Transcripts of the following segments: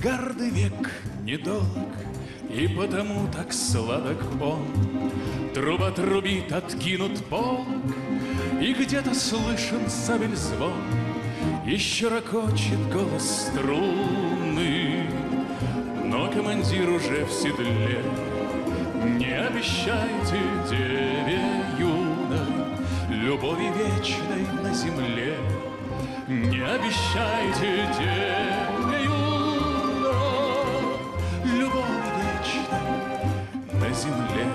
Гордый век недолг, и потому так сладок он. Труба трубит, откинут полог, и где-то слышен сабель звон. Еще ракочет голос струны, но командир уже в седле. Не обещайте деве юной любови вечной на земле. Не обещайте деве юной любови вечной на земле.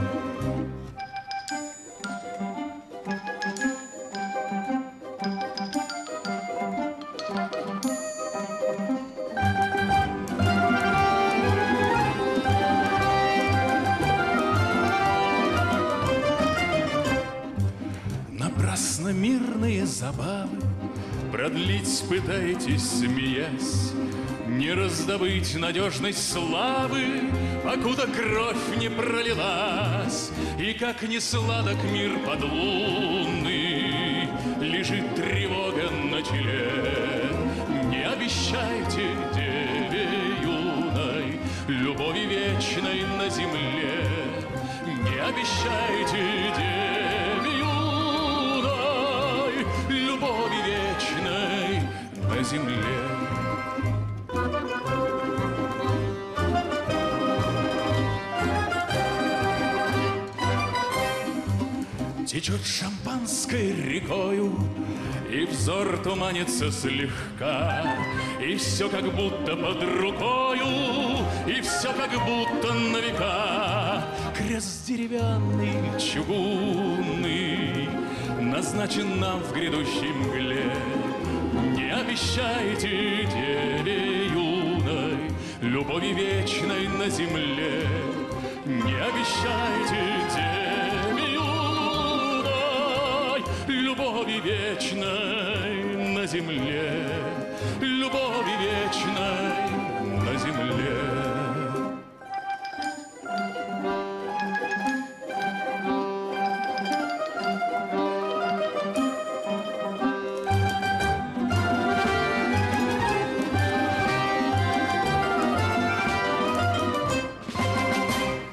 Напрасно мирные забавы продлить пытаетесь, смеясь. Не раздобыть надежной славы, покуда кровь не пролилась. И как не сладок мир подлунный, лежит тревога на челе. Не обещайте деве юной любови вечной на земле. Не обещайте деве юной любови вечной на земле. Течет шампанской рекою, и взор туманится слегка, и все как будто под рукою, и все как будто на века. Крест деревянный, чугунный назначен нам в грядущей мгле. Не обещайте деве юной любови вечной на земле. Не обещайте деве юной любови вечной на земле. Любови вечной на земле.